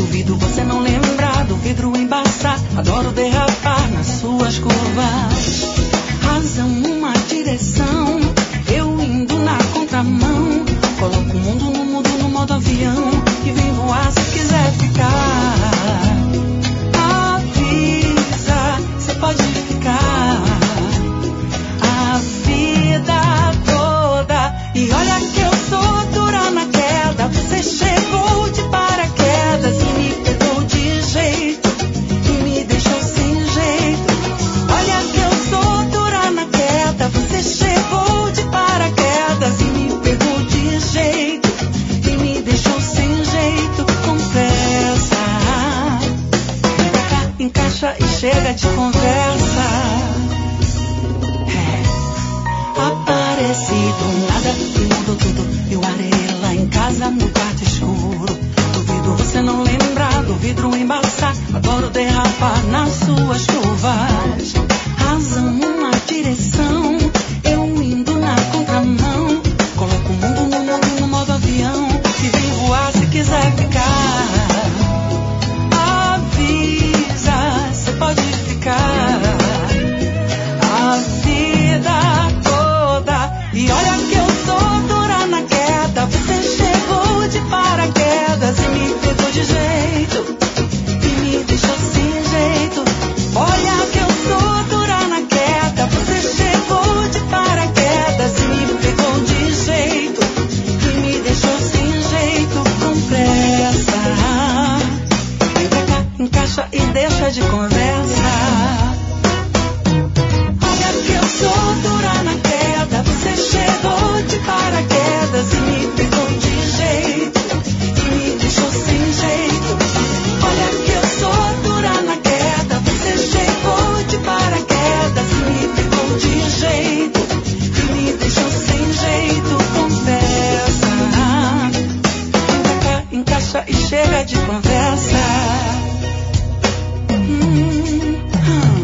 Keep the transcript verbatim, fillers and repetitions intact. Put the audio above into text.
Duvido você não lembrar do vidro embaçar. Adoro derrapar nas suas curvas. Razão numa direção, eu indo na contramão. Coloco o mundo no mudo no modo avião e vem voar se quiser ficar. Avisa, cê pode ficar a vida toda. E olha que eu sou dura na queda. Você chegou de paraquedas e me pegou de jeito e me deixou sem jeito. Olha que eu sou dura na queda. Você chegou de paraquedas e me pegou de jeito e me deixou sem jeito. Confessa, vem pra cá, encaixa e chega de conversa. É, apareci do nada e mudou tudo. Eu areia lá em casa no quarto escuro. Duvido você não lembrar do vidro embaçar. Adoro derrapar nas suas curvas. Razão numa direção, eu indo na contramão. Coloco o mundo no mundo no modo avião e vem voar se quiser ficar. Avisa, cê pode ficar a vida toda. E olha que eu sou dura na queda. Você chegou de paraquedas e me pegou de jeito e me deixou sem jeito. Olha que eu sou dura na queda. Você chegou de paraquedas e me pegou de jeito e me deixou sem jeito. Com pressa, vem pra cá, encaixa e deixa de conversa. Olha que eu sou dura na queda. Você chegou de paraquedas e me pegou de jeito e me deixou sem jeito. Olha que eu sou dura na queda. Você chegou de paraquedas e me pegou de jeito e me deixou sem jeito. Confessa, vem pra cá, encaixa e chega de conversa. Hum, hum.